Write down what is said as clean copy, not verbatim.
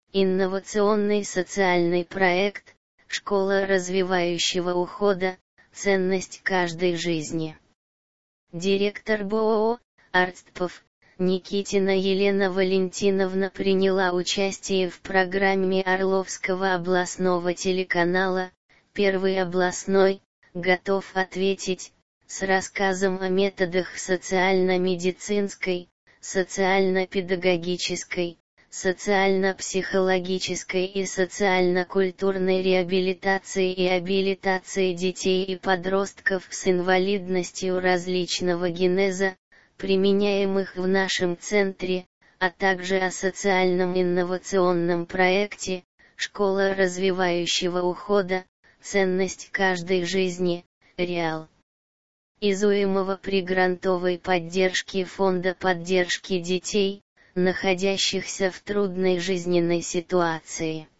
Инновационный социальный проект, школа развивающего ухода, ценность каждой жизни. Директор БОО «Артспов» Никитина Елена Валентиновна приняла участие в программе Орловского областного телеканала «Первый областной», «Готов ответить», с рассказом о методах социально-медицинской, социально-педагогической, социально-психологической и социально-культурной реабилитации и абилитации детей и подростков с инвалидностью различного генеза, применяемых в нашем центре, а также о социальном инновационном проекте «Школа развивающего ухода. Ценность каждой жизни. Реал». Изуемого при грантовой поддержке Фонда поддержки детей, находящихся в трудной жизненной ситуации.